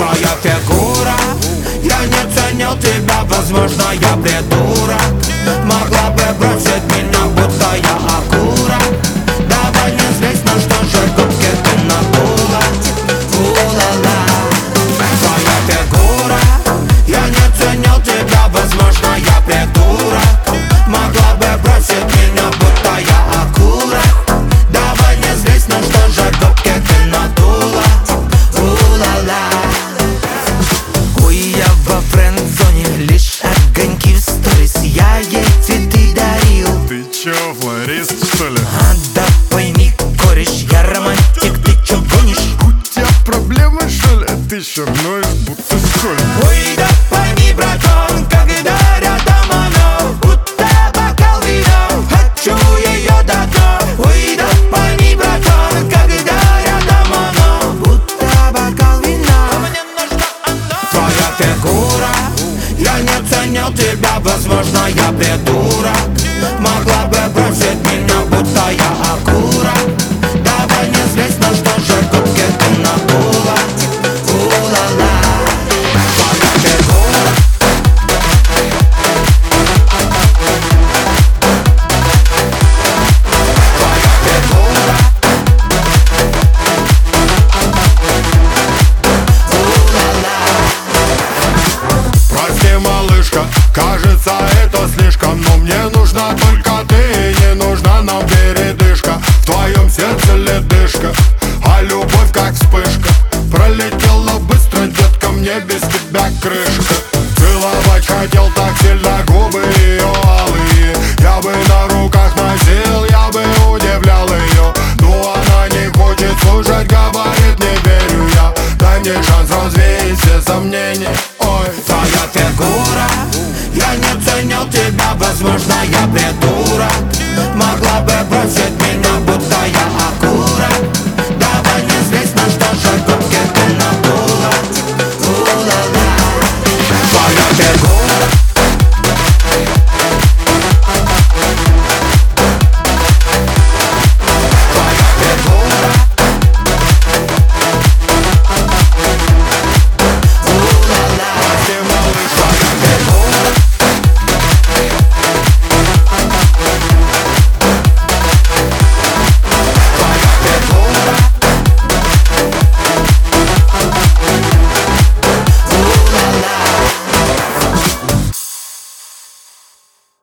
Твоя фигура, я не ценил тебя, возможно, я придурок. Могла бы бросить меня, будто я окурок. Давай не злись, на что же губки ты надула. У-ла-ла. Твоя фигура, я не ценил тебя, возможно, я придурок. Могла бы бросить меня, будто я окурок. Давай не злись, на что же губки ты надула. У-ла-ла. Ой, я во френд-зоне, лишь огоньки в сторис. Я ей цветы дарил. Ты чё, флорист, что ли? Да пойми, кореш, я романтик, ты чё гонишь? У тебя проблемы, что ли? Ты ещё ноешь, будто школьник. Ой, да пойми, братан, когда рядом она, будто бокал вина, хочу ее до дна. Ой, да пойми, братан, когда рядом она, будто бокал вина. Мне нужна она. Твоя фигура, я не ценил тебя, возможно, я придурок. Могла бы бросить меня, будто я окурок. Давай не злись, на что же губки ты надула. У-ла-ла. Твоя фигура. Твоя фигура. У-ла-ла. Прости, малышка, кажется, это слишком. Но мне нужна только ты, не нужна нам передышка. В твоем сердце ледышка, а любовь как вспышка. Пролетела быстро, детка, мне без тебя крышка. Целовать хотел так сильно, губы ее алые. Я бы на руках носил, я бы удивлял ее. Но она не хочет слушать, говорит, не верю я. Дай мне шанс развеять все сомнения. Ой, Твоя фигура, я не ценил тебя, возможно, я придурок.